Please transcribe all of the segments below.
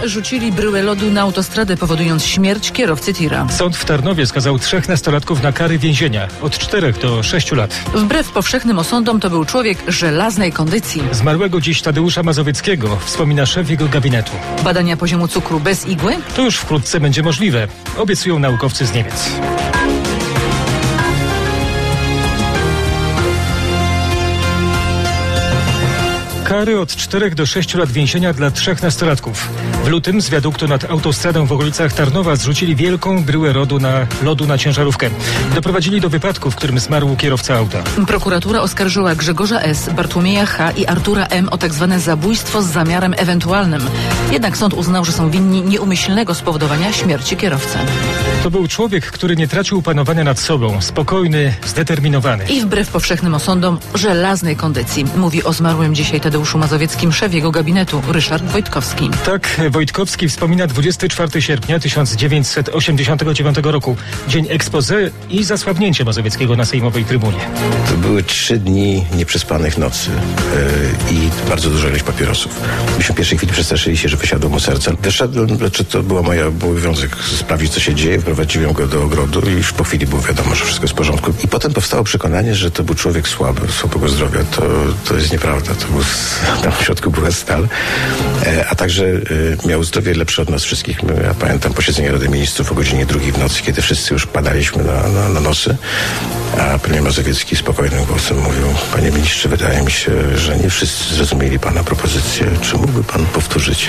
Rzucili bryłę lodu na autostradę, powodując śmierć kierowcy tira. Sąd w Tarnowie skazał 3 nastolatków na kary więzienia od 4 do 6 lat. Wbrew powszechnym osądom to był człowiek żelaznej kondycji. Zmarłego dziś Tadeusza Mazowieckiego wspomina szef jego gabinetu. Badania poziomu cukru bez igły? To już wkrótce będzie możliwe, obiecują naukowcy z Niemiec. Kary od 4 do 6 lat więzienia dla 3 nastolatków. W lutym z wiaduktu nad autostradą w okolicach Tarnowa zrzucili wielką bryłę lodu na ciężarówkę. Doprowadzili do wypadku, w którym zmarł kierowca auta. Prokuratura oskarżyła Grzegorza S., Bartłomieja H. i Artura M. o tzw. zabójstwo z zamiarem ewentualnym. Jednak sąd uznał, że są winni nieumyślnego spowodowania śmierci kierowcy. To był człowiek, który nie tracił panowania nad sobą, spokojny, zdeterminowany. I wbrew powszechnym osądom żelaznej kondycji. Mówi o zmarłym dzisiaj Tadeuszu Mazowieckim szef jego gabinetu, Ryszard Wojtkowski. Tak, Wojtkowski wspomina 24 sierpnia 1989 roku. Dzień exposé i zasłabnięcie Mazowieckiego na sejmowej trybunie. To były 3 dni nieprzespanych nocy i bardzo duża ilość papierosów. Myśmy w pierwszej chwili przestraszyli się, że wysiadło mu serce. Wyszedłem, to był mój obowiązek sprawdzić, co się dzieje. Wprowadziłem go do ogrodu i już po chwili było wiadomo, że wszystko jest w porządku. I potem powstało przekonanie, że to był człowiek słabego zdrowia. To jest nieprawda. Tam w środku była stal, a także miał zdrowie lepsze od nas wszystkich. Ja pamiętam posiedzenie Rady Ministrów o godzinie 2 w nocy, kiedy wszyscy już padaliśmy na nosy, a premier Mazowiecki spokojnym głosem mówił: panie ministrze, wydaje mi się, że nie wszyscy zrozumieli pana propozycję. Czy mógłby pan powtórzyć?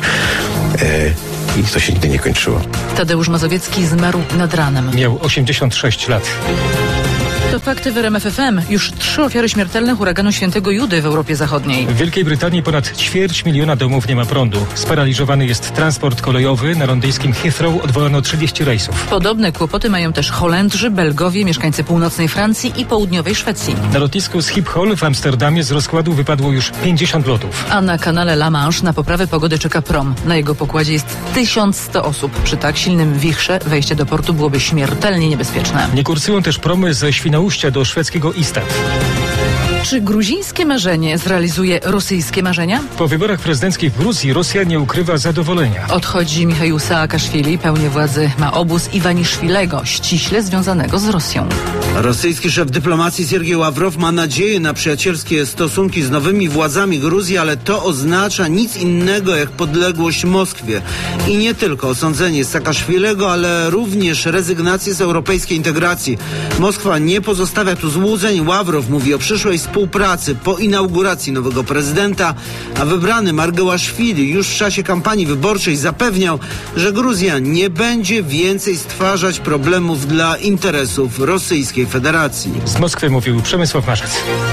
I to się nigdy nie kończyło. Tadeusz Mazowiecki zmarł nad ranem. Miał 86 lat. To fakty w RMF FM. Już 3 ofiary śmiertelne huraganu Świętego Judy w Europie Zachodniej. W Wielkiej Brytanii ponad 250 000 domów nie ma prądu. Sparaliżowany jest transport kolejowy. Na londyńskim Heathrow odwołano 30 rejsów. Podobne kłopoty mają też Holendrzy, Belgowie, mieszkańcy północnej Francji i południowej Szwecji. Na lotnisku Schiphol w Amsterdamie z rozkładu wypadło już 50 lotów. A na kanale La Manche na poprawę pogody czeka prom. Na jego pokładzie jest 1100 osób. Przy tak silnym wichrze wejście do portu byłoby śmiertelnie niebezpieczne. Nie kursują też promy ze Świnoujścia do szwedzkiego Istad. Czy gruzińskie marzenie zrealizuje rosyjskie marzenia? Po wyborach prezydenckich w Gruzji Rosja nie ukrywa zadowolenia. Odchodzi Michaił Saakaszwili, pełnię władzy ma obóz Iwaniszwilego, ściśle związanego z Rosją. Rosyjski szef dyplomacji Siergiej Ławrow ma nadzieję na przyjacielskie stosunki z nowymi władzami Gruzji, ale to oznacza nic innego jak podległość Moskwie. I nie tylko osądzenie Saakaszwilego, ale również rezygnację z europejskiej integracji. Moskwa nie pozostawia tu złudzeń. Ławrow mówi o przyszłej współpracy po inauguracji nowego prezydenta, a wybrany Margałaszwili już w czasie kampanii wyborczej zapewniał, że Gruzja nie będzie więcej stwarzać problemów dla interesów Rosyjskiej Federacji. Z Moskwy mówił Przemysław Marzec.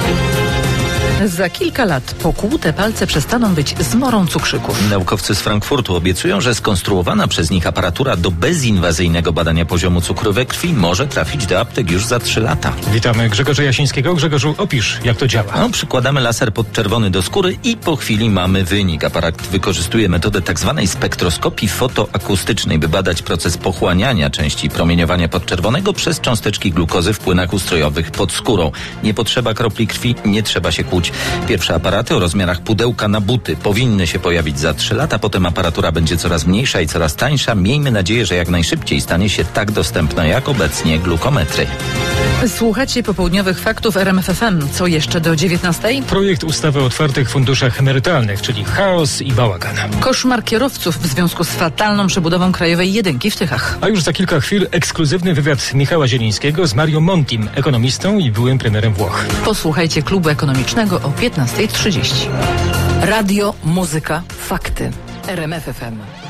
Za kilka lat pokłute palce przestaną być zmorą cukrzyków. Naukowcy z Frankfurtu obiecują, że skonstruowana przez nich aparatura do bezinwazyjnego badania poziomu cukru we krwi może trafić do aptek już za 3 lata. Witamy Grzegorza Jasińskiego. Grzegorzu, opisz, jak to działa. Przykładamy laser podczerwony do skóry i po chwili mamy wynik. Aparat wykorzystuje metodę tzw. spektroskopii fotoakustycznej, by badać proces pochłaniania części promieniowania podczerwonego przez cząsteczki glukozy w płynach ustrojowych pod skórą. Nie potrzeba kropli krwi, nie trzeba się kłuć. Pierwsze aparaty o rozmiarach pudełka na buty powinny się pojawić za 3 lata, potem aparatura będzie coraz mniejsza i coraz tańsza. Miejmy nadzieję, że jak najszybciej stanie się tak dostępna jak obecnie glukometry. Słuchacie popołudniowych faktów RMF FM. Co jeszcze do 19:00? Projekt ustawy o otwartych funduszach emerytalnych, czyli chaos i bałagan. Koszmar kierowców w związku z fatalną przebudową krajowej jedynki w Tychach. A już za kilka chwil ekskluzywny wywiad Michała Zielińskiego z Mario Montim, ekonomistą i byłym premierem Włoch. Posłuchajcie Klubu Ekonomicznego o 15:30. Radio, muzyka, fakty. RMF FM.